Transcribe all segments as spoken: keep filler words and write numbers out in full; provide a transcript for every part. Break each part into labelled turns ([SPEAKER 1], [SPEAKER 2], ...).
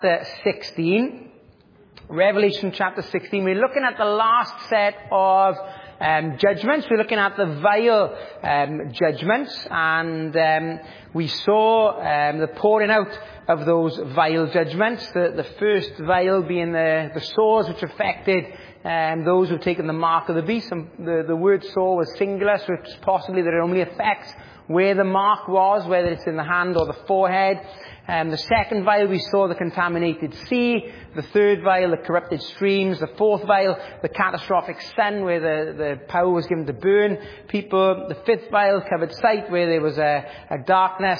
[SPEAKER 1] chapter sixteen. Revelation chapter sixteen. We're looking at the last set of um, judgments. We're looking at the vial um, judgments. And um, we saw um, the pouring out of those vial judgments. The, the first vial being the, the sores which affected um, those who've taken the mark of the beast. And the, the word sore was singular, so it's possibly that it only affects where the mark was, whether it's in the hand or the forehead. Um, the second vial, we saw the contaminated sea. The third vial, the corrupted streams. The fourth vial, the catastrophic sun, where the, the power was given to burn people. The fifth vial, covered sight, where there was a, a darkness.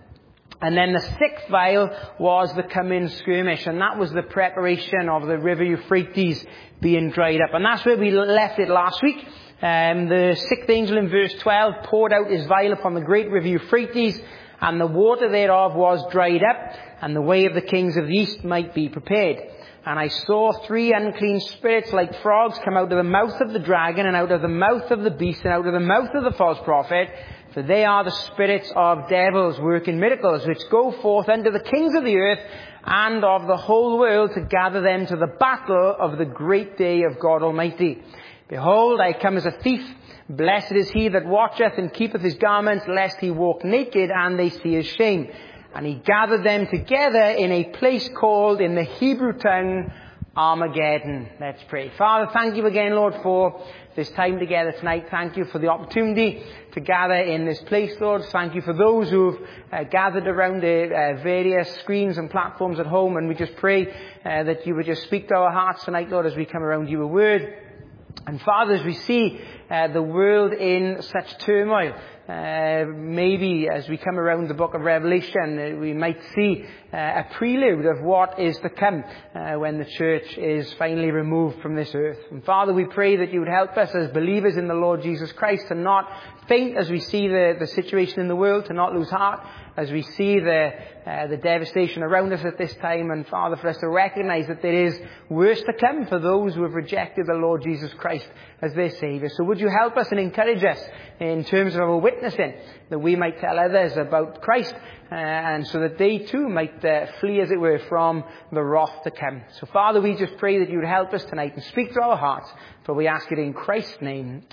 [SPEAKER 1] And then the sixth vial was the coming skirmish, and that was the preparation of the river Euphrates being dried up. And that's where we left it last week. Um, the sixth angel in verse twelve poured out his vial upon the great river Euphrates, and the water thereof was dried up, and the way of the kings of the east might be prepared. And I saw three unclean spirits like frogs come out of the mouth of the dragon, and out of the mouth of the beast, and out of the mouth of the false prophet. For they are the spirits of devils working miracles, which go forth unto the kings of the earth and of the whole world to gather them to the battle of the great day of God Almighty. Behold, I come as a thief. Blessed is he that watcheth and keepeth his garments, lest he walk naked and they see his shame. And he gathered them together in a place called in the Hebrew tongue Armageddon. Let's pray. Father, thank you again, Lord, for this time together tonight. Thank you for the opportunity to gather in this place, Lord. Thank you for those who've uh, gathered around the uh, various screens and platforms at home. And we just pray uh, that you would just speak to our hearts tonight, Lord, as we come around your word. And Father, as we see uh, the world in such turmoil, uh, maybe as we come around the book of Revelation, uh, we might see uh, a prelude of what is to come uh, when the church is finally removed from this earth. And Father, we pray that you would help us as believers in the Lord Jesus Christ to not faint as we see the, the situation in the world, to not lose heart as we see the uh, the devastation around us at this time. And Father, for us to recognize that there is worse to come for those who have rejected the Lord Jesus Christ as their Saviour. So would you help us and encourage us in terms of our witnessing, that we might tell others about Christ, uh, and so that they too might uh, flee, as it were, from the wrath to come. So Father, we just pray that you would help us tonight and speak to our hearts, for we ask it in Christ's name.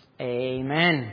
[SPEAKER 1] Amen.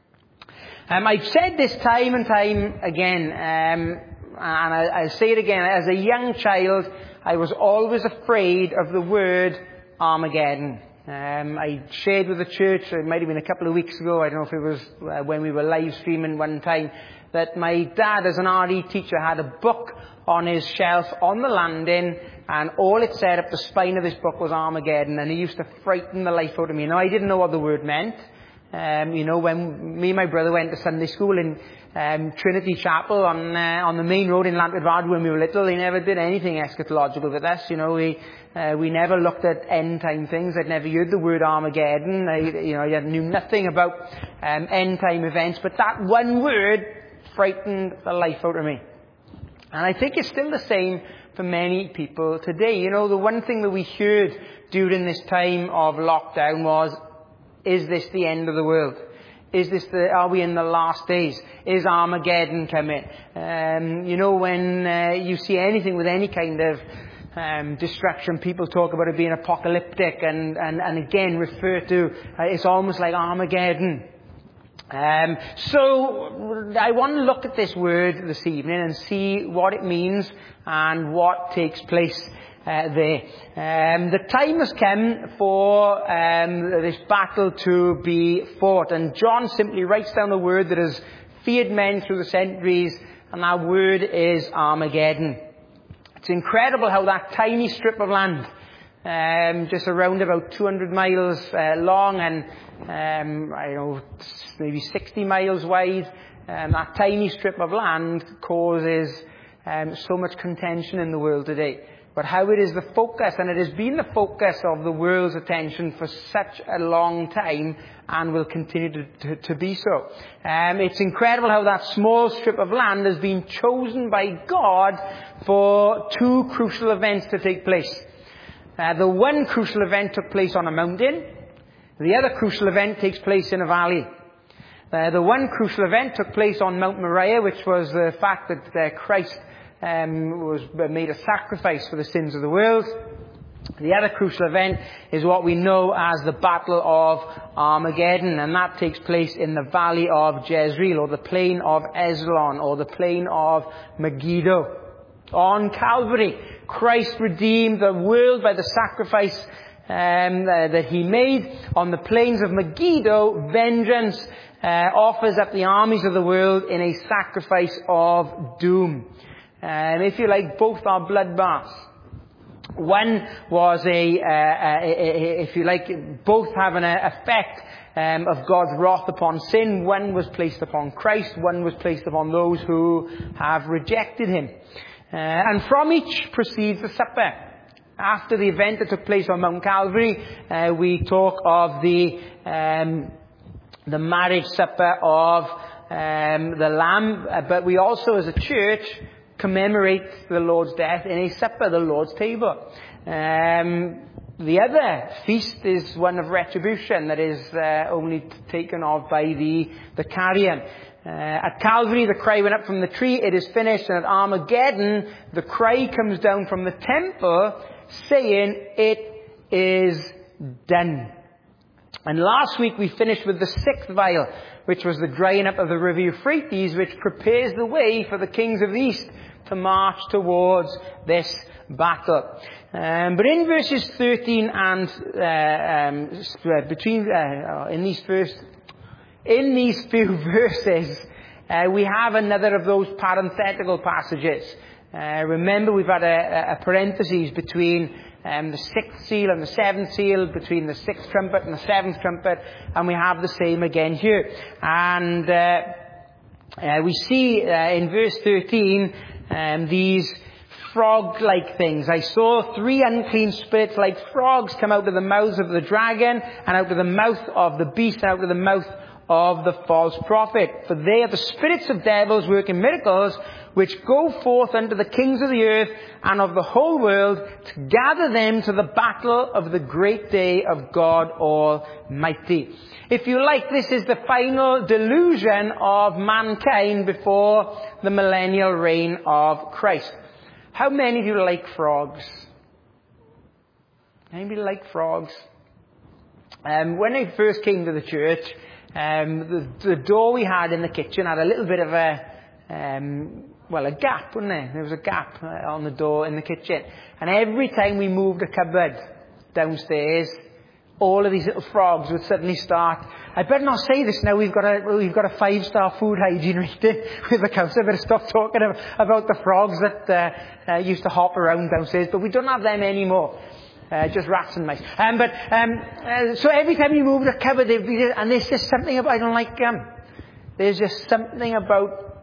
[SPEAKER 1] Um, I've said this time and time again, um, and I, I'll say it again. As a young child, I was always afraid of the word Armageddon. Um, I shared with the church, it might have been a couple of weeks ago, I don't know if it was uh, when we were live streaming one time, that my dad, as an R E teacher, had a book on his shelf on the landing, and all it said up the spine of this book was Armageddon, and he used to frighten the life out of me. Now, I didn't know what the word meant. Um, you know, when me and my brother went to Sunday school in um, Trinity Chapel on uh, on the main road in Llantryd when we were little, they never did anything eschatological with us. You know, we uh, we never looked at end time things. I'd never heard the word Armageddon. I, you know, I knew nothing about um, end time events. But that one word frightened the life out of me. And I think it's still the same for many people today. You know, the one thing that we heard during this time of lockdown was, is this the end of the world? Is this the, are we in the last days? Is Armageddon coming? Um, you know, when uh, you see anything with any kind of um, destruction, people talk about it being apocalyptic, and, and, and again refer to, uh, it's almost like Armageddon. Um, so I want to look at this word this evening and see what it means and what takes place Uh, there. Um, the time has come for um, this battle to be fought, and John simply writes down a word that has feared men through the centuries, and that word is Armageddon. It's incredible how that tiny strip of land, um, just around about two hundred miles uh, long and um, I don't know, maybe sixty miles wide, um, that tiny strip of land causes um, so much contention in the world today. But how it is the focus, and it has been the focus of the world's attention for such a long time, and will continue to, to, to be so. Um, it's incredible how that small strip of land has been chosen by God for two crucial events to take place. Uh, the one crucial event took place on a mountain. The other crucial event takes place in a valley. Uh, the one crucial event took place on Mount Moriah, which was the fact that uh, Christ um, was made a sacrifice for the sins of the world. The other crucial event is what we know as the Battle of Armageddon, and that takes place in the Valley of Jezreel, or the Plain of Eslon, or the Plain of Megiddo. On Calvary, Christ redeemed the world by the sacrifice um, uh, that he made. On the plains of Megiddo, vengeance uh, offers up the armies of the world in a sacrifice of doom. And if you like, both are bloodbaths. One was a, uh, a, a, if you like, both have an effect um, of God's wrath upon sin. One was placed upon Christ. One was placed upon those who have rejected him. Uh, and from each proceeds the supper. After the event that took place on Mount Calvary, uh, we talk of the um, the marriage supper of um, the Lamb, uh, but we also, as a church, commemorate the Lord's death in a supper, the Lord's table. Um, the other feast is one of retribution that is uh, only taken of by the the carrion. Uh, at Calvary, the cry went up from the tree, "It is finished." And at Armageddon, the cry comes down from the temple, saying, "It is done." And last week we finished with the sixth vial, which was the drying up of the river Euphrates, which prepares the way for the kings of the east to march towards this battle. Um, but in verses thirteen and uh, um, between uh, in these first in these few verses, uh, we have another of those parenthetical passages. Uh, remember, we've had a, a parenthesis between um, the sixth seal and the seventh seal, between the sixth trumpet and the seventh trumpet, and we have the same again here. And uh, uh, we see uh, in verse thirteen um, these frog-like things. "I saw three unclean spirits like frogs come out of the mouths of the dragon, and out of the mouth of the beast, and out of the mouth of the false prophet. For they are the spirits of devils working miracles, which go forth unto the kings of the earth and of the whole world, to gather them to the battle of the great day of God Almighty." If you like, this is the final delusion of mankind before the millennial reign of Christ. How many of you like frogs? Anybody like frogs? Um, when I first came to the church, um, the, the door we had in the kitchen had a little bit of a, um, well, a gap, wasn't there? There was a gap uh, on the door in the kitchen. And every time we moved a cupboard downstairs, all of these little frogs would suddenly start. I better not say this now. We've got a we've got a five-star food hygiene rating with the council. I better stop talking about the frogs that uh, uh, used to hop around downstairs. But we don't have them anymore. Uh, just rats and mice. Um, but um, uh, so every time you move the cupboard, they'd be, and there's just something about I don't like them. Um, there's just something about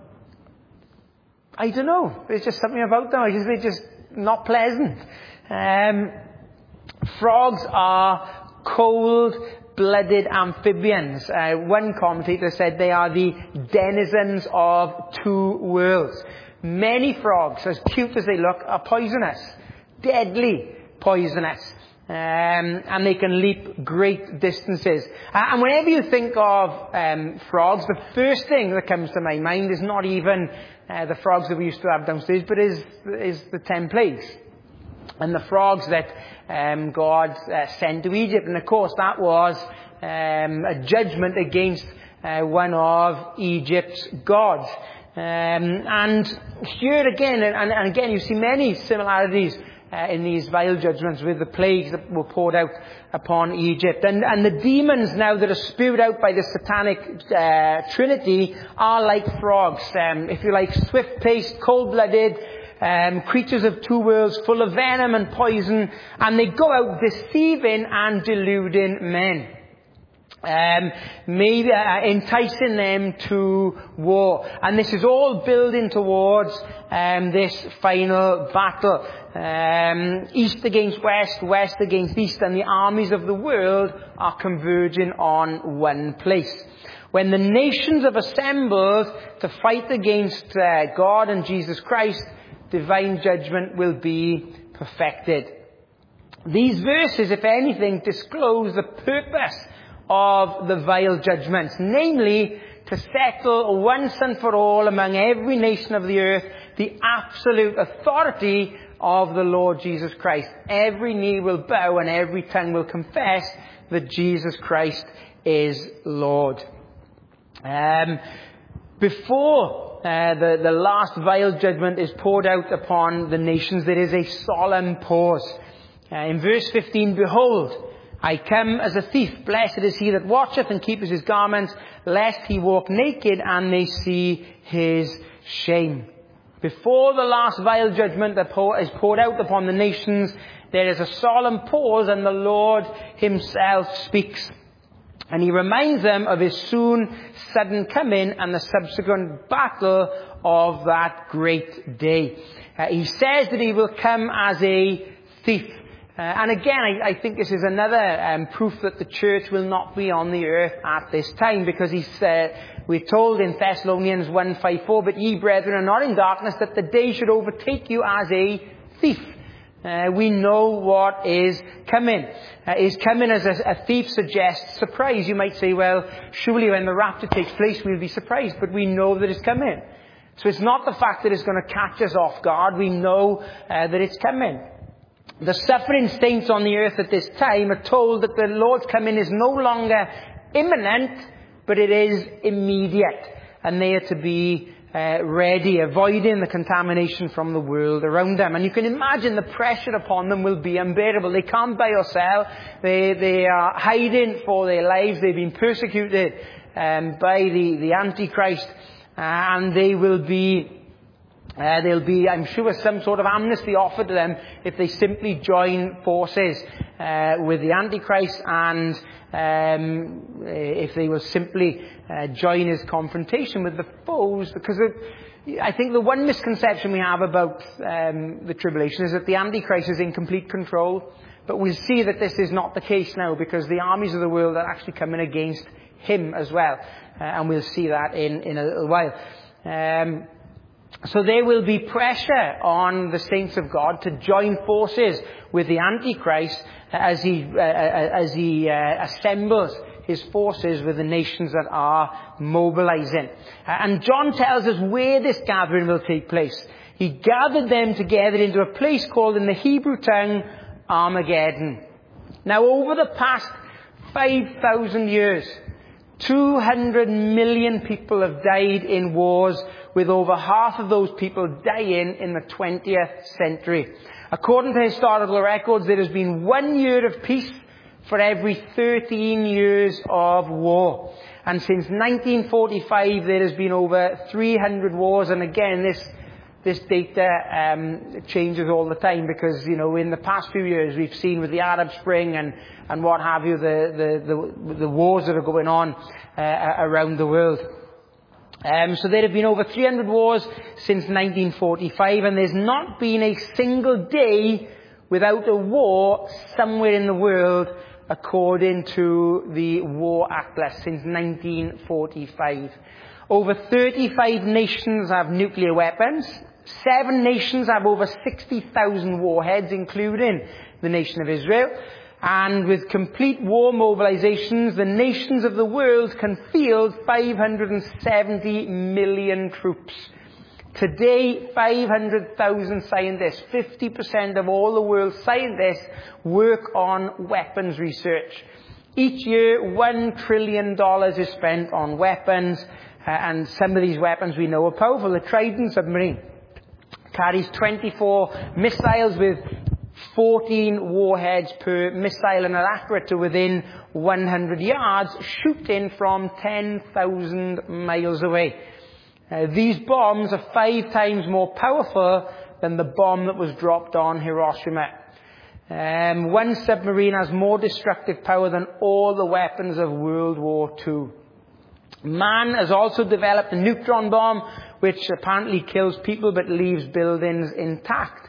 [SPEAKER 1] I don't know. There's just something about them. I just they're just not pleasant. Um, frogs are cold-blooded amphibians. Uh, one commentator said they are the denizens of two worlds. Many frogs, as cute as they look, are poisonous, deadly poisonous, um, and they can leap great distances. Uh, and whenever you think of um, frogs, the first thing that comes to my mind is not even uh, the frogs that we used to have downstairs, but is is the ten plagues. And the frogs that um, God uh, sent to Egypt. And of course that was um, a judgment against uh, one of Egypt's gods. Um, and here again, and, and again you see many similarities uh, in these vile judgments with the plagues that were poured out upon Egypt. And, and the demons now that are spewed out by the satanic uh, trinity are like frogs. Um, if you like, swift-paced, cold-blooded, Um, creatures of two worlds, full of venom and poison, and they go out deceiving and deluding men, um, maybe uh, enticing them to war. And this is all building towards um, this final battle. Um, east against west, west against east, and the armies of the world are converging on one place. When the nations have assembled to fight against uh, God and Jesus Christ, divine judgment will be perfected. These verses, if anything, disclose the purpose of the vile judgments, namely to settle once and for all among every nation of the earth the absolute authority of the Lord Jesus Christ. Every knee will bow and every tongue will confess that Jesus Christ is Lord. Um, before uh, the, the last vile judgment is poured out upon the nations, there is a solemn pause. Uh, in verse fifteen, behold, I come as a thief. Blessed is he that watcheth and keepeth his garments, lest he walk naked and they see his shame. Before the last vile judgment that is poured out upon the nations, there is a solemn pause, and the Lord himself speaks. And he reminds them of his soon, sudden coming and the subsequent battle of that great day. Uh, he says that he will come as a thief. Uh, and again, I, I think this is another um, proof that the church will not be on the earth at this time, because he's, uh, we're told in Thessalonians one five four, but ye brethren are not in darkness, that the day should overtake you as a thief. Uh, we know what is coming. Uh, is coming as a, a thief suggests surprise. You might say, well, surely when the rapture takes place, we'll be surprised. But we know that it's coming. So it's not the fact that it's going to catch us off guard. We know uh, that it's coming. The suffering saints on the earth at this time are told that the Lord's coming is no longer imminent, but it is immediate. And they are to be Uh, ready, avoiding the contamination from the world around them. And you can imagine the pressure upon them will be unbearable. They can't buy or sell. They, they are hiding for their lives. They've been persecuted um, by the, the Antichrist. Uh, and they will be, uh, there'll be, I'm sure, some sort of amnesty offered to them if they simply join forces uh, with the Antichrist, and um, if they will simply uh, join his confrontation with the foes. Because of, I think the one misconception we have about um, the tribulation is that the Antichrist is in complete control. But we'll see that this is not the case now, because the armies of the world are actually coming against him as well. Uh, and we'll see that in, in a little while. Um, So there will be pressure on the saints of God to join forces with the Antichrist as he uh, as he uh, assembles his forces with the nations that are mobilizing. And John tells us where this gathering will take place. He gathered them together into a place called in the Hebrew tongue Armageddon. Now, over the past five thousand years, two hundred million people have died in wars, with over half of those people dying in the twentieth century. According to historical records, there has been one year of peace for every thirteen years of war. And since nineteen forty-five, there has been over three hundred wars. And again, this this data um, changes all the time, because, you know, in the past few years, we've seen with the Arab Spring and, and what have you, the, the, the, the wars that are going on uh, around the world. Um, so there have been over three hundred wars since nineteen forty-five, and there's not been a single day without a war somewhere in the world, according to the War Atlas, since nineteen forty-five. Over thirty-five nations have nuclear weapons. Seven nations have over sixty thousand warheads, including the nation of Israel. And with complete war mobilizations, the nations of the world can field five hundred seventy million troops. Today, five hundred thousand scientists, fifty percent of all the world's scientists, work on weapons research. Each year, one trillion dollars is spent on weapons, uh, and some of these weapons we know are powerful. The Trident submarine carries twenty-four missiles with fourteen warheads per missile, and are accurate to within one hundred yards, shooting from ten thousand miles away. Uh, these bombs are five times more powerful than the bomb that was dropped on Hiroshima. Um, one submarine has more destructive power than all the weapons of World War Two. Man has also developed a neutron bomb, which apparently kills people but leaves buildings intact.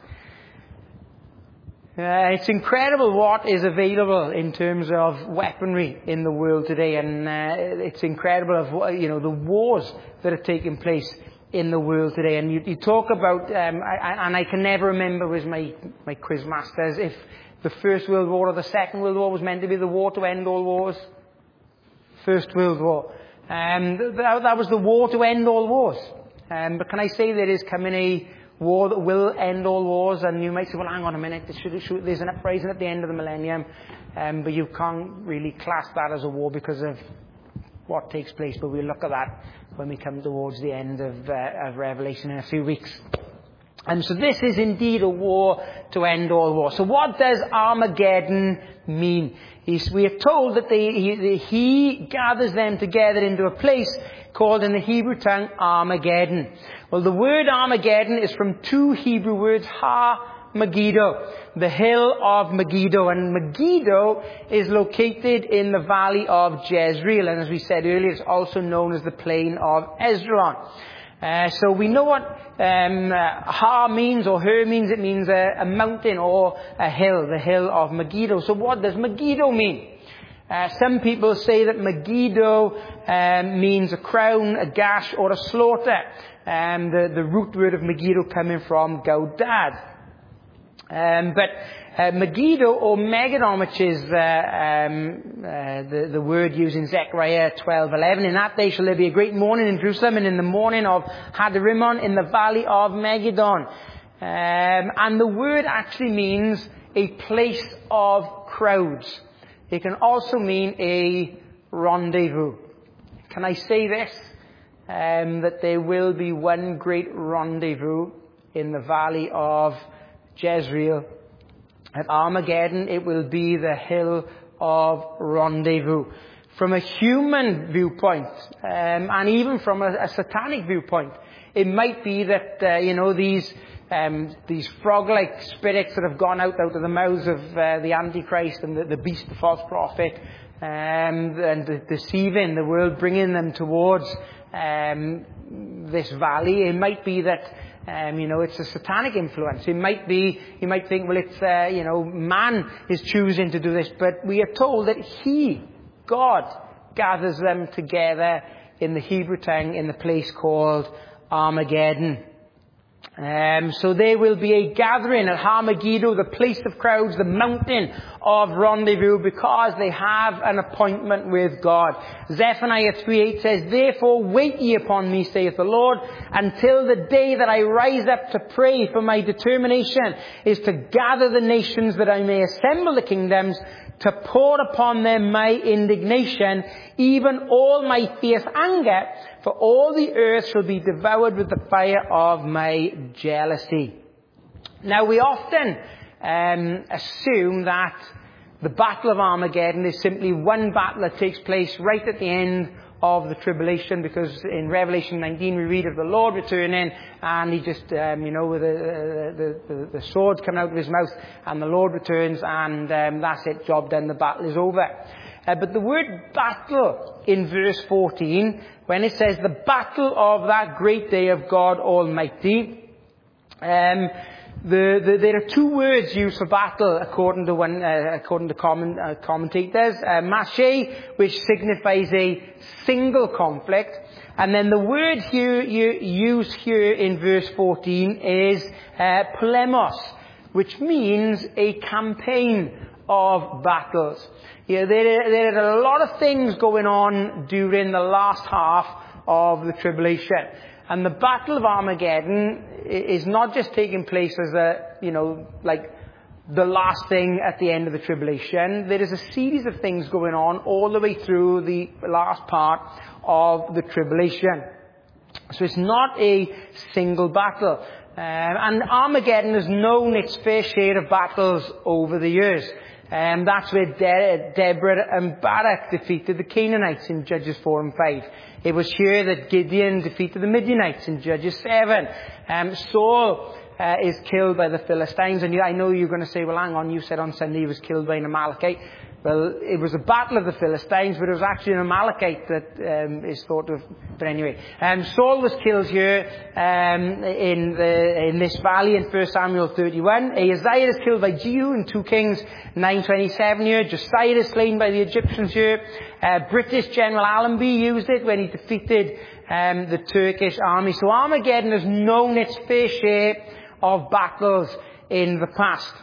[SPEAKER 1] Uh, it's incredible what is available in terms of weaponry in the world today, and uh, it's incredible of, you know, the wars that are taking place in the world today. And you, you talk about, um, I, and I can never remember with my my quiz masters if the First World War or the Second World War was meant to be the war to end all wars. First World War. Um, that, that was the war to end all wars. Um, but can I say there is coming a war that will end all wars? And you might say, well, hang on a minute, there's an uprising at the end of the millennium. Um, but you can't really class that as a war because of what takes place. But we'll look at that when we come towards the end of, uh, of Revelation in a few weeks. And so this is indeed a war to end all war. So what does Armageddon mean? He's, we are told that they, he, he gathers them together into a place called in the Hebrew tongue Armageddon. Well, the word Armageddon is from two Hebrew words, Ha-Megiddo, the hill of Megiddo. And Megiddo is located in the valley of Jezreel. And as we said earlier, it's also known as the plain of Esdraelon. Uh, so we know what um, uh, Ha means, or Her means. It means a, a mountain or a hill, the hill of Megiddo. So what does Megiddo mean? Uh, some people say that Megiddo um, means a crown, a gash, or a slaughter. Um, the, the root word of Megiddo coming from Gaudad. Um, but uh, Megiddo, or Megiddon, which is uh, um, uh, the, the word used in Zechariah twelve eleven, in that day shall there be a great mourning in Jerusalem, and in the morning of Hadrimon in the valley of Megiddon. Um, and the word actually means a place of crowds. It can also mean a rendezvous. Can I say this? Um, that there will be one great rendezvous in the valley of Jezreel. At Armageddon, it will be the hill of rendezvous. From a human viewpoint, um, and even from a, a satanic viewpoint, it might be that, uh, you know, these um, these frog-like spirits that have gone out out of the mouths of uh, the Antichrist and the, the beast, the false prophet, um, and the, deceiving the world, bringing them towards um, this valley. It might be that Um, you know, it's a satanic influence. It might be, you might think, well, it's, uh, you know, man is choosing to do this. But we are told that He, God, gathers them together in the Hebrew tongue in the place called Armageddon. Um, so there will be a gathering at Armageddon, the place of crowds, the mountain of rendezvous, because they have an appointment with God. Zephaniah three eight says, "Therefore wait ye upon me, saith the Lord, until the day that I rise up to pray, for my determination is to gather the nations, that I may assemble the kingdoms, to pour upon them my indignation, even all my fierce anger, for all the earth shall be devoured with the fire of my jealousy." Now, we often um, assume that the Battle of Armageddon is simply one battle that takes place right at the end of the tribulation, because in Revelation nineteen we read of the Lord returning, and he just, um, you know, with the, the, the, the sword coming out of his mouth, and the Lord returns, and um, that's it, job done, the battle is over. Uh, but the word battle in verse fourteen, when it says the battle of that great day of God Almighty, um, the, the, there are two words used for battle according to one, uh, according to comment, uh, commentators. Uh, Mache, which signifies a single conflict, and then the word here you, used here in verse fourteen is uh, polemos, which means a campaign of battles. Yeah, there, there are a lot of things going on during the last half of the tribulation. And the Battle of Armageddon is not just taking place as a, you know, like the last thing at the end of the tribulation. There is a series of things going on all the way through the last part of the tribulation. So it's not a single battle. Um, and Armageddon has known its fair share of battles over the years. Um, that's where De- Deborah and Barak defeated the Canaanites in Judges four and five. It was here that Gideon defeated the Midianites in Judges seven. Um, Saul uh, is killed by the Philistines. And you, I know you're going to say, well, hang on, you said on Sunday he was killed by an Amalekite. Well, it was a battle of the Philistines, but it was actually an Amalekite that um, is thought of. But anyway, um, Saul was killed here um, in the in this valley in First Samuel thirty-one. Ahaziah is killed by Jehu in Second Kings nine twenty-seven here. Josiah is slain by the Egyptians here. Uh, British General Allenby used it when he defeated um, the Turkish army. So Armageddon has known its fair share of battles in the past.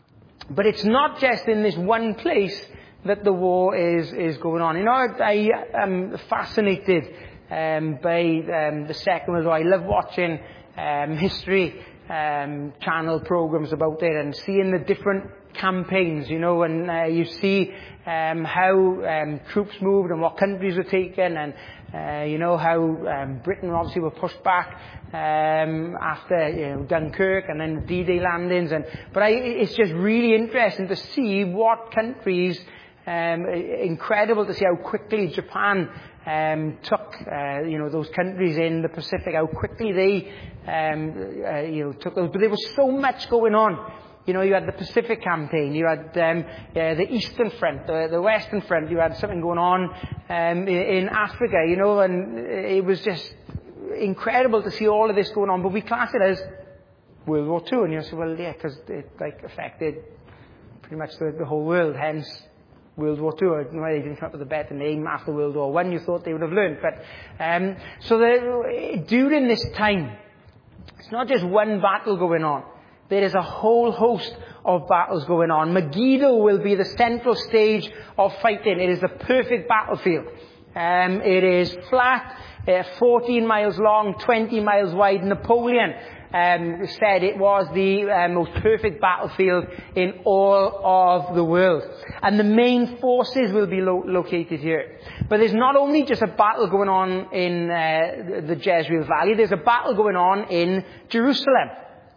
[SPEAKER 1] But it's not just in this one place that the war is, is going on. You know, I am fascinated um, by um, the Second World War. I love watching um, history um, channel programs about it and seeing the different campaigns, you know, and uh, you see um, how um, troops moved and what countries were taken, and uh, you know how um, Britain obviously were pushed back um, after you know, Dunkirk and then the D-Day landings. And but I, it's just really interesting to see what countries. Um, incredible to see how quickly Japan um, took, uh, you know, those countries in the Pacific, how quickly they, um, uh, you know, took those. But there was so much going on. You know, you had the Pacific Campaign, you had um, uh, the Eastern Front, the, the Western Front, you had something going on um, in, in Africa, you know, and it was just incredible to see all of this going on. But we class it as World War Two, and you say, well, yeah, because it like affected pretty much the, the whole world, hence World War Two. I don't know why they didn't come up with a better name after World War One. You thought they would have learned. But um, so the, during this time, it's not just one battle going on. There is a whole host of battles going on. Megiddo will be the central stage of fighting. It is the perfect battlefield. Um, it is flat, uh, fourteen miles long, twenty miles wide. Napoleon um, said it was the uh, most perfect battlefield in all of the world. And the main forces will be lo- located here. But there's not only just a battle going on in uh, the Jezreel Valley, there's a battle going on in Jerusalem.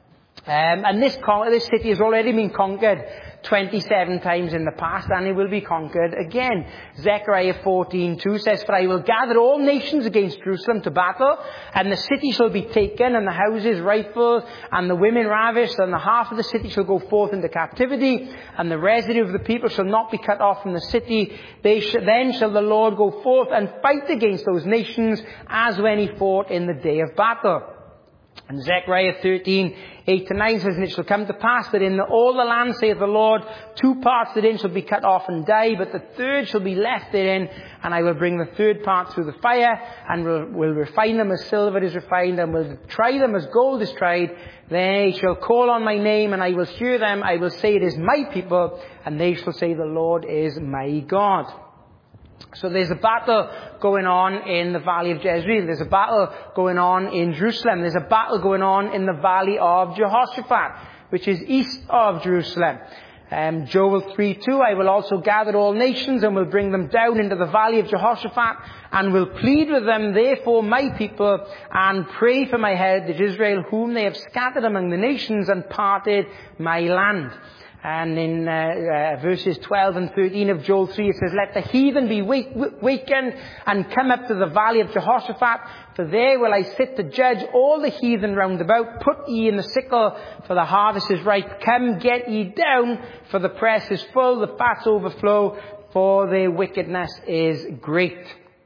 [SPEAKER 1] Um, and this, con- this city has already been conquered twenty-seven times in the past, and it will be conquered again. Zechariah fourteen two says, "For I will gather all nations against Jerusalem to battle, and the city shall be taken, and the houses rifled, and the women ravished, and the half of the city shall go forth into captivity, and the residue of the people shall not be cut off from the city. They sh- then shall the Lord go forth and fight against those nations, as when he fought in the day of battle." And Zechariah thirteen eight to nine says, "And it shall come to pass that in the, all the land, saith the Lord, two parts therein shall be cut off and die, but the third shall be left therein, and I will bring the third part through the fire, and will, will refine them as silver is refined, and will try them as gold is tried. They shall call on my name, and I will hear them. I will say, it is my people, and they shall say, the Lord is my God." So there's a battle going on in the Valley of Jezreel. There's a battle going on in Jerusalem. There's a battle going on in the Valley of Jehoshaphat, which is east of Jerusalem. Um, Joel three two, "I will also gather all nations and will bring them down into the Valley of Jehoshaphat and will plead with them, therefore my people, and pray for my heritage Israel, whom they have scattered among the nations and parted my land." And in uh, uh, verses twelve and thirteen of Joel three, it says, "Let the heathen be wake, wakened and come up to the Valley of Jehoshaphat, for there will I sit to judge all the heathen round about. Put ye in the sickle, for the harvest is ripe. Come, get ye down, for the press is full, the fats overflow, for their wickedness is great."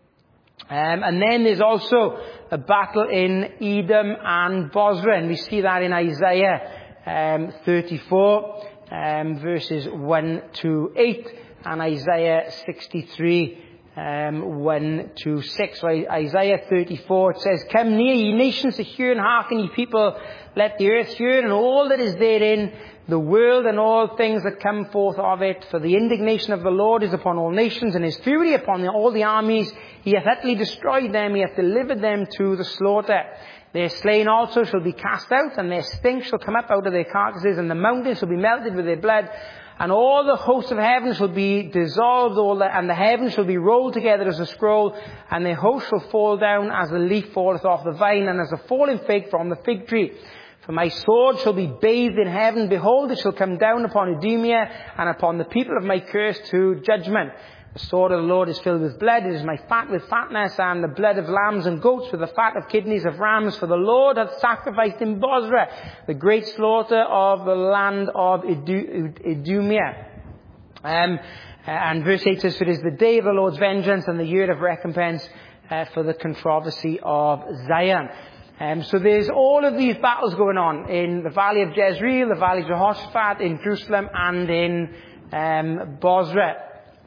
[SPEAKER 1] Um, and then there's also a battle in Edom and Bozrah, and we see that in Isaiah um, thirty-four. Um, verses one to eight, and Isaiah sixty-three, um, one to six. So Isaiah thirty-four, it says, "Come near, ye nations, to hear, and hearken, ye people. Let the earth hear, and all that is therein, the world and all things that come forth of it. For the indignation of the Lord is upon all nations, and his fury upon all the armies. He hath utterly destroyed them, he hath delivered them to the slaughter. Their slain also shall be cast out, and their stink shall come up out of their carcasses, and the mountains shall be melted with their blood, and all the hosts of heaven shall be dissolved, all the, and the heavens shall be rolled together as a scroll, and their host shall fall down as the leaf falleth off the vine, and as a falling fig from the fig tree. For my sword shall be bathed in heaven. Behold, it shall come down upon Idumea, and upon the people of my curse to judgment. The sword of the Lord is filled with blood. It is my fat with fatness, and the blood of lambs and goats with the fat of kidneys of rams. For the Lord hath sacrificed in Bozrah the great slaughter of the land of Idumea." Um, and verse eight says, "For it is the day of the Lord's vengeance, and the year of recompense uh, for the controversy of Zion." Um, so there's all of these battles going on in the Valley of Jezreel, the Valley of Jehoshaphat, in Jerusalem, and in um, Bozrah.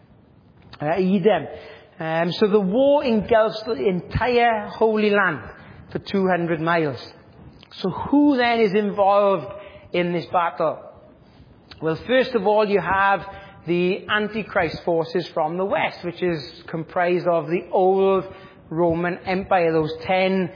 [SPEAKER 1] Uh, Edom. Um, so the war engulfs the entire Holy Land for two hundred miles. So who then is involved in this battle? Well, first of all, you have the Antichrist forces from the west, which is comprised of the old Roman Empire, those ten,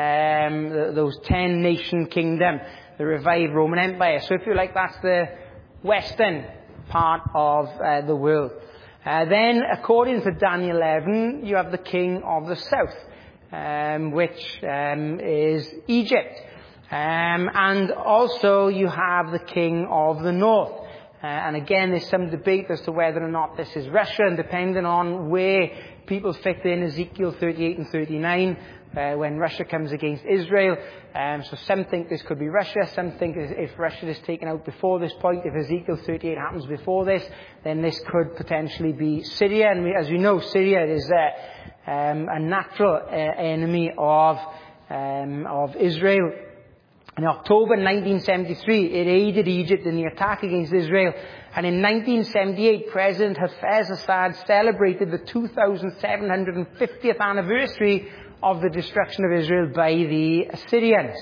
[SPEAKER 1] um, those ten nation kingdom, the revived Roman Empire. So if you like, that's the western part of uh, the world. Uh, then, according to Daniel eleven, you have the king of the south, um, which um, is Egypt. Um, and also you have the king of the north. Uh, and again, there's some debate as to whether or not this is Russia, and depending on where people fit in Ezekiel thirty-eight and thirty-nine, uh, when Russia comes against Israel. Um, so some think this could be Russia, some think if Russia is taken out before this point, if Ezekiel thirty-eight happens before this, then this could potentially be Syria. And we, as we know, Syria is uh, um, a natural uh, enemy of, um, of Israel. In October nineteen seventy-three, it aided Egypt in the attack against Israel. And in nineteen seventy-eight, President Hafez Assad celebrated the two thousand seven hundred fiftieth anniversary of the destruction of Israel by the Assyrians.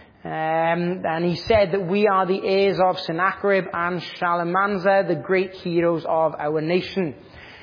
[SPEAKER 1] Um, and he said that we are the heirs of Sennacherib and Shalmaneser, the great heroes of our nation.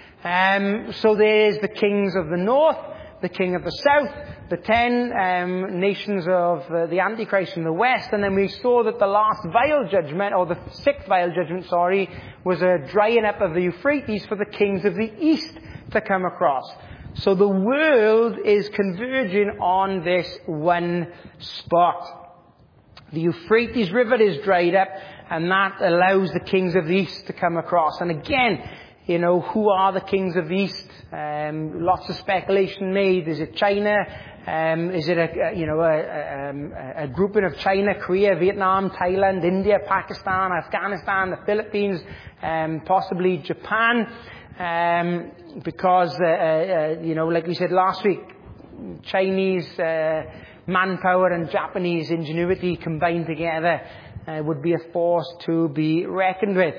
[SPEAKER 1] Um, so there's the kings of the north, the king of the south, the ten um, nations of uh, the Antichrist in the west, and then we saw that the last vial judgment, or the sixth vial judgment, sorry, was a drying up of the Euphrates for the kings of the east to come across. So the world is converging on this one spot. The Euphrates River is dried up, and that allows the kings of the east to come across. And again, you know, who are the kings of the east? Um, lots of speculation made. Is it China? Um, is it a, you know, a, a, a grouping of China, Korea, Vietnam, Thailand, India, Pakistan, Afghanistan, the Philippines, um, possibly Japan? Um, because, uh, uh, you know, like we said last week, Chinese uh, manpower and Japanese ingenuity combined together uh, would be a force to be reckoned with.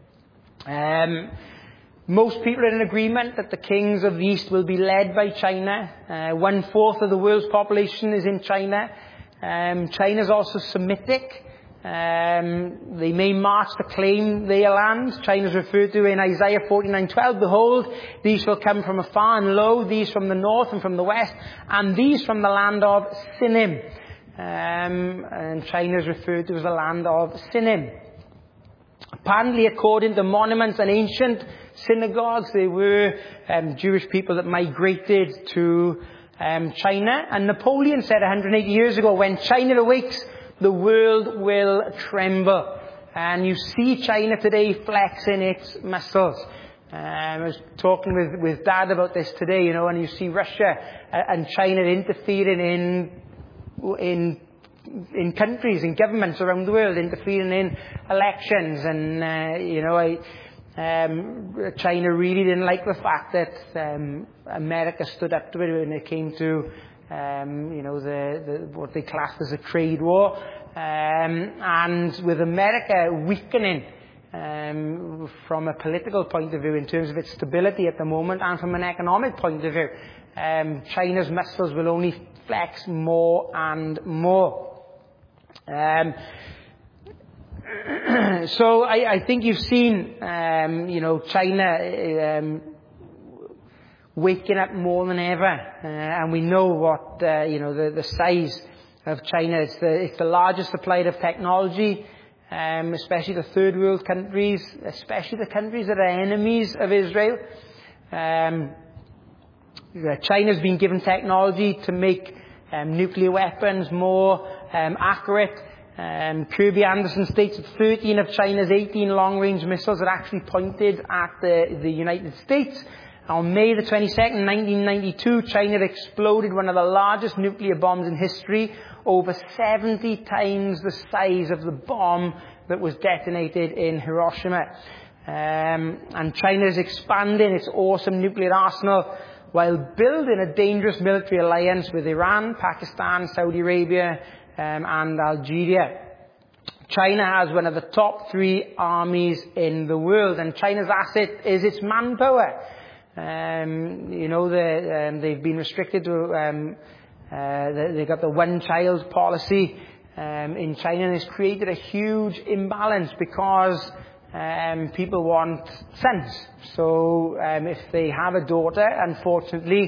[SPEAKER 1] Um, Most people are in agreement that the kings of the East will be led by China. Uh, one fourth of the world's population is in China. Um, China is also Semitic. Um, they may march to claim their land. China is referred to in Isaiah forty-nine twelve. Behold, these shall come from afar, and lo, these from the north and from the west, and these from the land of Sinim. Um, and China is referred to as the land of Sinim. Apparently, according to monuments and ancient synagogues, they were um, Jewish people that migrated to um, China. And Napoleon said one hundred eighty years ago, when China awakes, the world will tremble. And you see China today flexing its muscles. Um, I was talking with, with Dad about this today, you know, and you see Russia and China interfering in in in countries, in governments around the world, interfering in elections. And, uh, you know, I, um, China really didn't like the fact that um, America stood up to it when it came to, um, you know, the, the what they classed as a trade war. Um, and with America weakening um, from a political point of view in terms of its stability at the moment, and from an economic point of view, um, China's muscles will only flex more and more. Um, so I, I think you've seen, um, you know, China um, waking up more than ever, uh, and we know what, uh, you know, the, the size of China. It's the, it's the largest supplier of technology, um, especially the third world countries, especially the countries that are enemies of Israel. Um, China's been given technology to make um, nuclear weapons more um, accurate. Um, Kirby Anderson states that thirteen of China's eighteen long-range missiles are actually pointed at the, the United States. On May the twenty-second, nineteen ninety-two, China exploded one of the largest nuclear bombs in history, over seventy times the size of the bomb that was detonated in Hiroshima. Um, and China is expanding its awesome nuclear arsenal while building a dangerous military alliance with Iran, Pakistan, Saudi Arabia, um, and Algeria. China has one of the top three armies in the world, and China's asset is its manpower. Um, you know, the, um, they've been restricted to, um, uh, they, they got the one-child policy um, in China, and it's created a huge imbalance because um, people want sons. So um, if they have a daughter, unfortunately,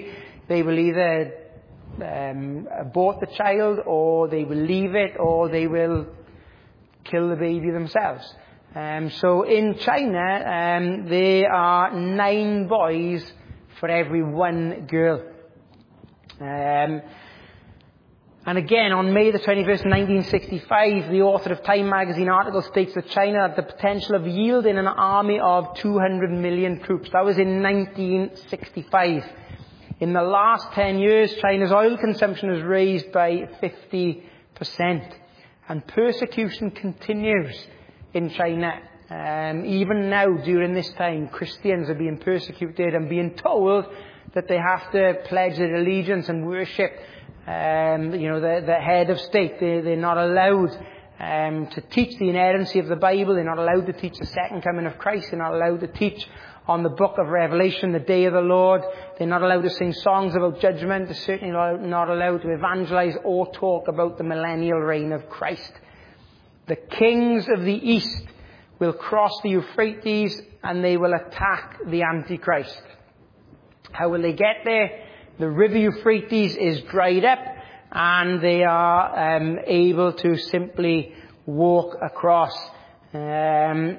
[SPEAKER 1] they will either um, abort the child, or they will leave it, or they will kill the baby themselves. Um, so in China, um, there are nine boys for every one girl. Um, and again, on May the twenty-first, nineteen sixty-five, the author of Time magazine article states that China had the potential of yielding an army of two hundred million troops. That was in nineteen sixty-five. In the last ten years, China's oil consumption has raised by fifty percent. And persecution continues in China. Um, even now, during this time, Christians are being persecuted and being told that they have to pledge their allegiance and worship, um, you know, the, the head of state. They, they're not allowed um, to teach the inerrancy of the Bible. They're not allowed to teach the second coming of Christ. They're not allowed to teach on the book of Revelation, the day of the Lord. They're not allowed to sing songs about judgment. They're certainly not allowed to evangelize or talk about the millennial reign of Christ. The kings of the east will cross the Euphrates and they will attack the Antichrist. How will they get there? The river Euphrates is dried up and they are um, able to simply walk across. Um,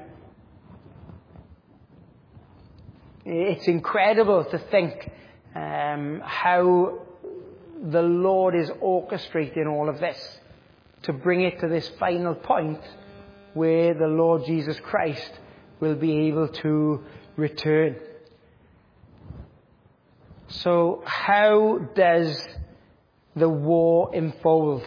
[SPEAKER 1] It's incredible to think um, how the Lord is orchestrating all of this to bring it to this final point where the Lord Jesus Christ will be able to return. So how does the war unfold?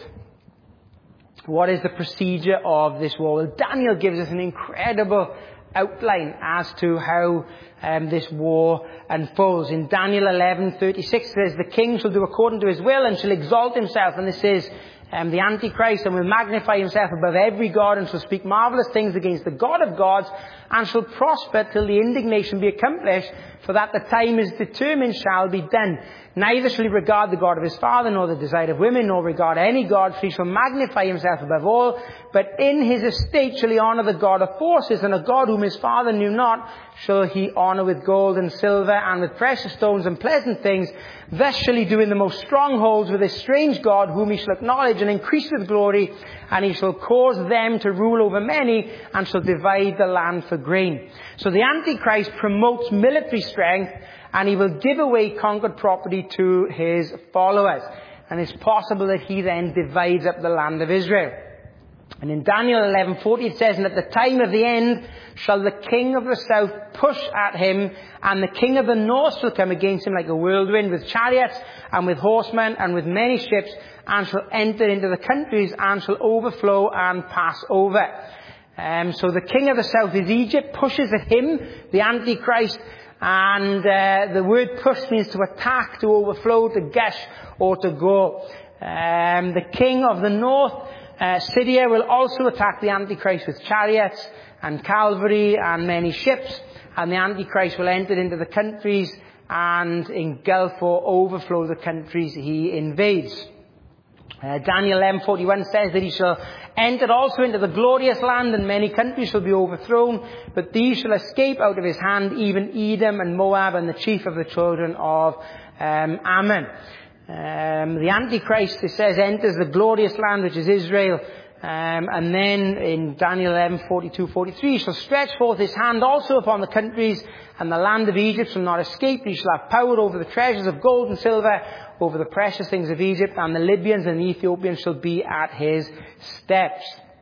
[SPEAKER 1] What is the procedure of this war? Well, Daniel gives us an incredible outline as to how um, this war unfolds. In Daniel eleven thirty-six, it says, "The king shall do according to his will and shall exalt himself." And this is um, the Antichrist, "and will magnify himself above every god, and shall speak marvelous things against the God of gods, and shall prosper till the indignation be accomplished, for that the time is determined shall be done. Neither shall he regard the God of his father, nor the desire of women, nor regard any god, for he shall magnify himself above all. But in his estate shall he honour the God of forces, and a God whom his father knew not shall he honour with gold and silver, and with precious stones and pleasant things. Thus shall he do in the most strongholds with his strange God, whom he shall acknowledge and increase with glory, and he shall cause them to rule over many, and shall divide the land for grain." So the Antichrist promotes military strength, and he will give away conquered property to his followers. And it's possible that he then divides up the land of Israel. And in Daniel eleven forty it says, "And at the time of the end shall the king of the south push at him, and the king of the north shall come against him like a whirlwind, with chariots and with horsemen and with many ships, and shall enter into the countries and shall overflow and pass over." Um, so the king of the south is Egypt, pushes at him, the Antichrist, and uh, the word push means to attack, to overflow, to gush, or to go. Um, the king of the north, uh, Syria, will also attack the Antichrist with chariots and cavalry and many ships, and the Antichrist will enter into the countries and engulf or overflow the countries he invades. Uh, Daniel eleven forty-one says that he shall enter also into the glorious land, and many countries shall be overthrown, but these shall escape out of his hand, even Edom and Moab and the chief of the children of um, Ammon. Um, the Antichrist, it says, enters the glorious land, which is Israel. Um, and then in Daniel eleven forty-two forty-three, he shall stretch forth his hand also upon the countries, and the land of Egypt shall not escape. He shall have power over the treasures of gold and silver, over the precious things of Egypt, and the Libyans and the Ethiopians shall be at his steps.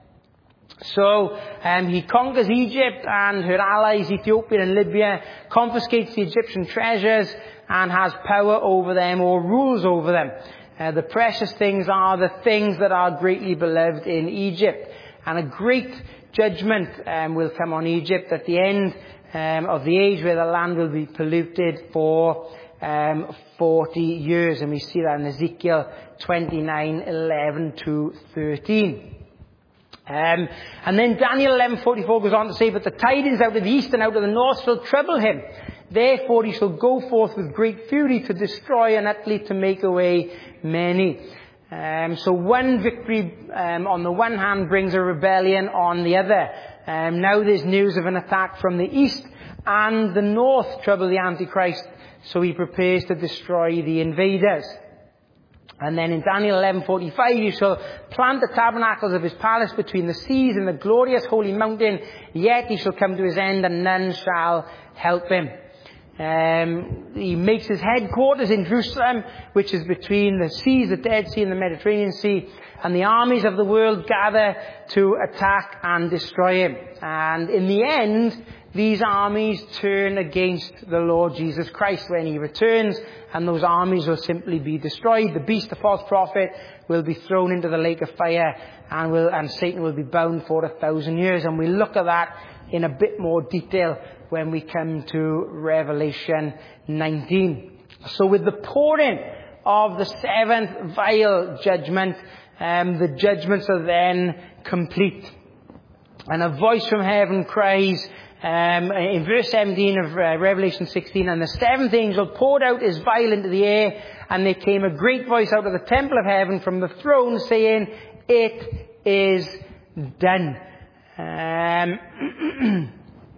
[SPEAKER 1] So um, he conquers Egypt and her allies, Ethiopia and Libya, confiscates the Egyptian treasures, and has power over them, or rules over them. Uh, the precious things are the things that are greatly beloved in Egypt. And a great judgment um, will come on Egypt at the end um, of the age, where the land will be polluted for um, forty years. And we see that in Ezekiel twenty-nine eleven to thirteen. Um, and then Daniel eleven forty-four goes on to say, "But the tidings out of the east and out of the north shall trouble him. Therefore he shall go forth with great fury to destroy and utterly to make away many." Um, so one victory um, on the one hand brings a rebellion on the other. Um, now there's news of an attack from the east, and the north trouble the Antichrist, so he prepares to destroy the invaders. And then in Daniel eleven forty-five, he shall plant the tabernacles of his palace between the seas and the glorious holy mountain, yet he shall come to his end, and none shall help him. Um, he makes his headquarters in Jerusalem, which is between the seas, the Dead Sea and the Mediterranean Sea, and the armies of the world gather to attack and destroy him. And in the end, these armies turn against the Lord Jesus Christ when he returns, and those armies will simply be destroyed. The beast, the false prophet, will be thrown into the lake of fire, and will and Satan will be bound for a thousand years. And we look at that in a bit more detail when we come to Revelation nineteen. So with the pouring of the seventh vial judgment, um, the judgments are then complete. And a voice from heaven cries, um, in verse seventeen of uh, Revelation sixteen, and the seventh angel poured out his vial into the air, and there came a great voice out of the temple of heaven from the throne saying, "It is done." Um,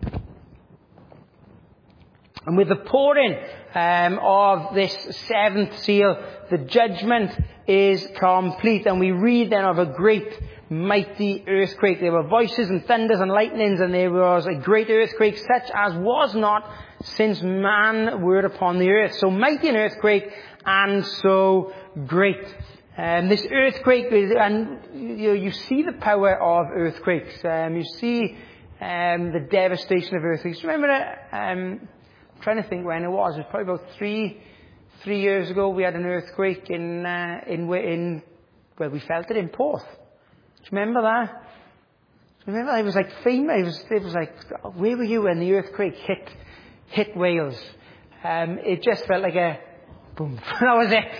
[SPEAKER 1] And with the pouring um, of this seventh seal, the judgment is complete. And we read then of a great, mighty earthquake. There were voices and thunders and lightnings, and there was a great earthquake, such as was not since man were upon the earth. So mighty an earthquake, and so great. Um, this earthquake, is, and you know, you see the power of earthquakes. Um, you see um, the devastation of earthquakes. Remember that? Um, I'm trying to think when it was. It was probably about three, three years ago. We had an earthquake in, uh, in, in, well, we felt it in Porth. Do you remember that? Do you remember that? It was like famous. It was, it was like, where were you when the earthquake hit, hit Wales? Um, it just felt like a boom. That was it.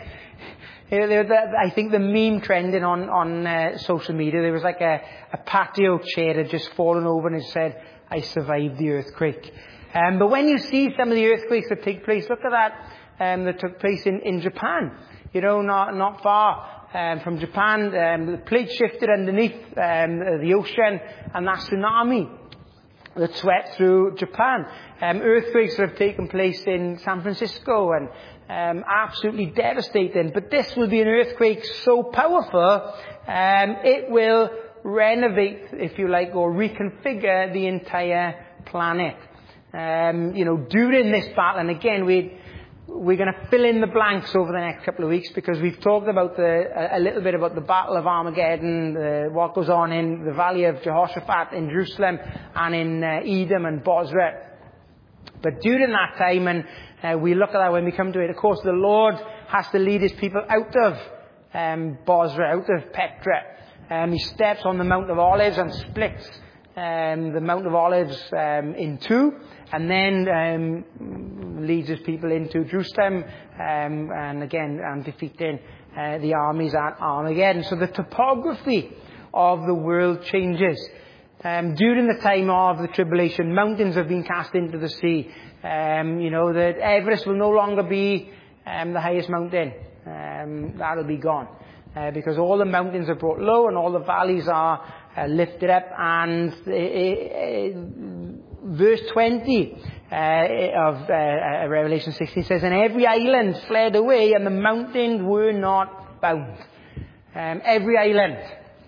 [SPEAKER 1] I think the meme trending on, on uh, social media, there was like a, a patio chair had just fallen over and it said, "I survived the earthquake." Um, but when you see some of the earthquakes that take place, look at that, um, that took place in, in Japan. You know, not, not far um, from Japan, um, the plate shifted underneath um, the ocean, and that tsunami that swept through Japan. Um, earthquakes that have taken place in San Francisco, and um, absolutely devastating. But this will be an earthquake so powerful, um, it will renovate, if you like, or reconfigure the entire planet. Um, you know, during this battle, and again, we, we're going to fill in the blanks over the next couple of weeks, because we've talked about the, a, a little bit about the Battle of Armageddon, the, what goes on in the Valley of Jehoshaphat in Jerusalem, and in uh, Edom and Bozrah. But during that time, and uh, we look at that when we come to it, of course, the Lord has to lead his people out of um, Bozrah, out of Petra. Um, he steps on the Mount of Olives and splits um, the Mount of Olives um, in two, and then um, leads his people into Jerusalem, um, and again, and defeating uh, the armies at Armageddon. So the topography of the world changes. Um, during the time of the tribulation, mountains have been cast into the sea. Um, you know, that Everest will no longer be um, the highest mountain. Um, that'll be gone. Uh, because all the mountains are brought low and all the valleys are uh, lifted up. And uh, uh, verse twenty uh, of uh, Revelation sixteen says, "And every island fled away, and the mountains were not found." Um, every island.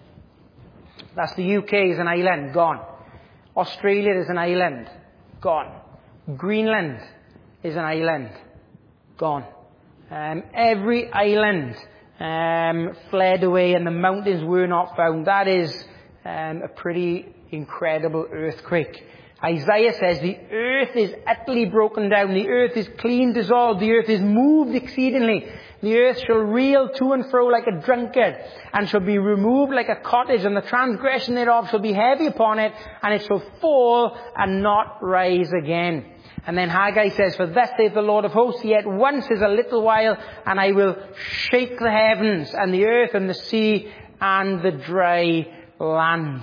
[SPEAKER 1] That's the U K is an island, gone. Australia is an island, gone. Greenland is an island, gone. Um, every island um, fled away, and the mountains were not found. That is um, a pretty incredible earthquake. Isaiah says the earth is utterly broken down. The earth is clean dissolved. The earth is moved exceedingly. The earth shall reel to and fro like a drunkard, and shall be removed like a cottage, and the transgression thereof shall be heavy upon it, and it shall fall and not rise again. And then Haggai says, "For thus saith the Lord of hosts, yet once is a little while, and I will shake the heavens, and the earth, and the sea, and the dry land."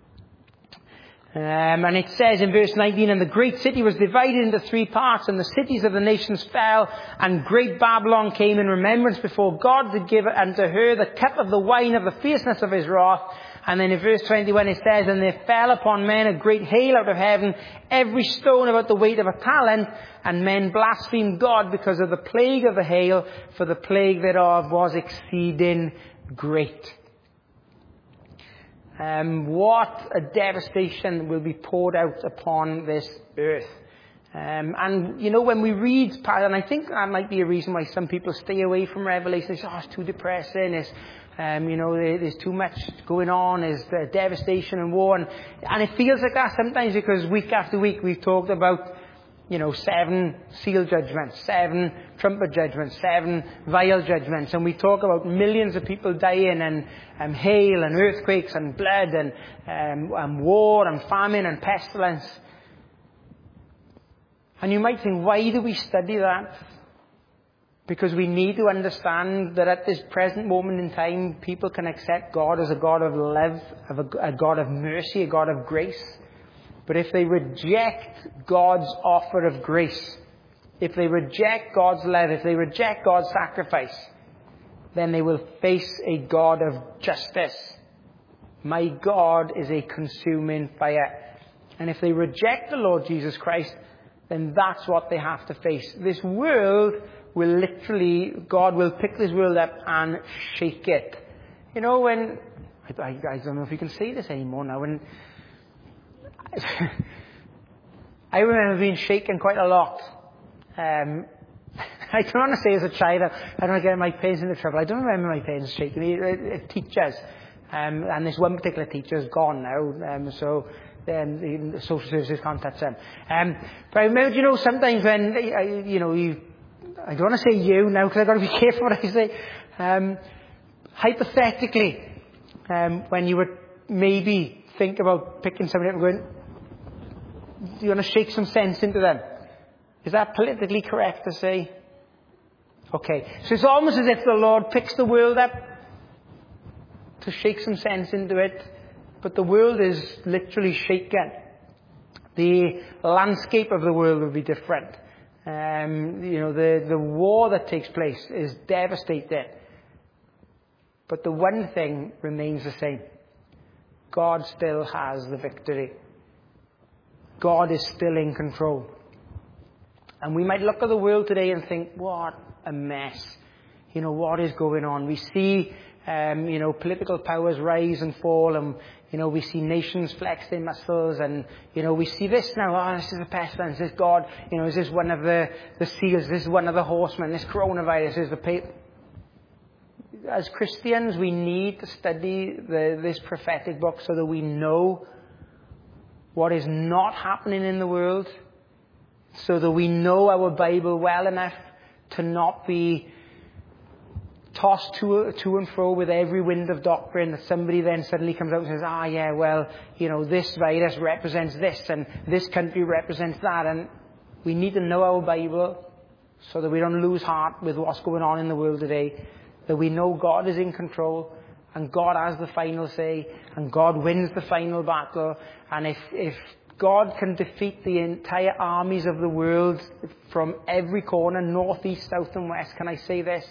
[SPEAKER 1] Um, and it says in verse nineteen, "And the great city was divided into three parts, and the cities of the nations fell, and great Babylon came in remembrance before God to give unto her the cup of the wine of the fierceness of his wrath. And then in verse twenty-one it says, and there fell upon men a great hail out of heaven, every stone about the weight of a talent, and men blasphemed God because of the plague of the hail, for the plague thereof was exceeding great. Um, what a devastation will be poured out upon this earth. Um, and, you know, when we read, and I think that might be a reason why some people stay away from Revelation. They say, oh, it's too depressing. It's, um, you know, there's too much going on. There's uh, devastation and war. And, and it feels like that sometimes because week after week we've talked about, you know, seven seal judgments, seven trumpet judgments, seven vial judgments. And we talk about millions of people dying and um, hail and earthquakes and blood and, um, and war and famine and pestilence. And you might think, why do we study that? Because we need to understand that at this present moment in time, people can accept God as a God of love, of a, a God of mercy, a God of grace. But if they reject God's offer of grace, if they reject God's love, if they reject God's sacrifice, then they will face a God of justice. My God is a consuming fire. And if they reject the Lord Jesus Christ, then that's what they have to face. This world will literally, God will pick this world up and shake it. You know, when, I, I, I don't know if you can say this anymore now, when, I remember being shaken quite a lot. Um, I don't want to say as a child, I don't want to get my parents into trouble. I don't remember my parents shaking me. Uh, teachers. Um, and this one particular teacher is gone now. Um, so, Um, the social services can't touch them. Um, but I remember, you know, sometimes when, I, you know, you, I don't want to say you now because I've got to be careful what I say. Um, hypothetically, um, when you would maybe think about picking somebody up and going, do you want to shake some sense into them? Is that politically correct to say? Okay. So it's almost as if the Lord picks the world up to shake some sense into it. But the world is literally shaken. The landscape of the world will be different. Um, you know, the, the war that takes place is devastating. But the one thing remains the same. God still has the victory. God is still in control. And we might look at the world today and think, what a mess. You know, what is going on? We see Um, you know, political powers rise and fall, and, you know, we see nations flex their muscles, and, you know, we see this now, oh, this is a pestilence, this is God, you know, is this one of the, the seals, this is one of the horsemen, this coronavirus is the pa- As Christians, we need to study the, this prophetic book so that we know what is not happening in the world, so that we know our Bible well enough to not be tossed to, to and fro with every wind of doctrine, that somebody then suddenly comes out and says, ah, yeah, well, you know, this virus represents this and this country represents that. And we need to know our Bible so that we don't lose heart with what's going on in the world today, that we know God is in control and God has the final say and God wins the final battle. And if, if God can defeat the entire armies of the world from every corner, north, east, south and west, can I say this?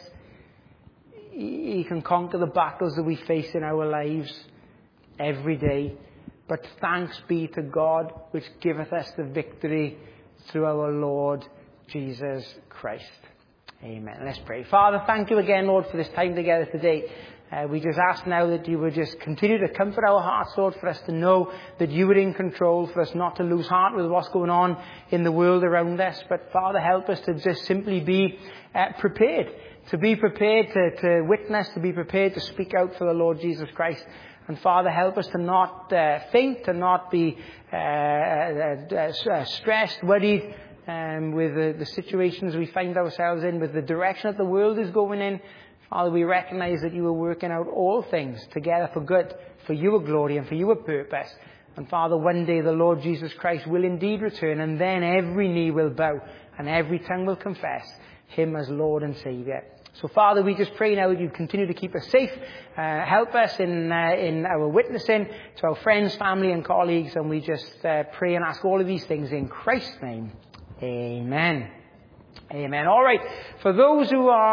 [SPEAKER 1] He can conquer the battles that we face in our lives every day. But thanks be to God, which giveth us the victory through our Lord Jesus Christ. Amen. Let's pray. Father, thank you again, Lord, for this time together today. Uh, we just ask now that you would just continue to comfort our hearts, Lord, for us to know that you are in control, for us not to lose heart with what's going on in the world around us. But Father, help us to just simply be uh, prepared. To be prepared to, to witness, to be prepared to speak out for the Lord Jesus Christ. And Father, help us to not uh, faint, to not be uh, uh, uh, stressed, worried um, with the, the situations we find ourselves in, with the direction that the world is going in. Father, we recognize that you are working out all things together for good, for your glory and for your purpose. And Father, one day the Lord Jesus Christ will indeed return, and then every knee will bow and every tongue will confess him as Lord and Saviour. So, Father, we just pray now that you continue to keep us safe. Uh, help us in uh, in our witnessing to our friends, family and colleagues. And we just uh, pray and ask all of these things in Christ's name. Amen. Amen. All right. For those who are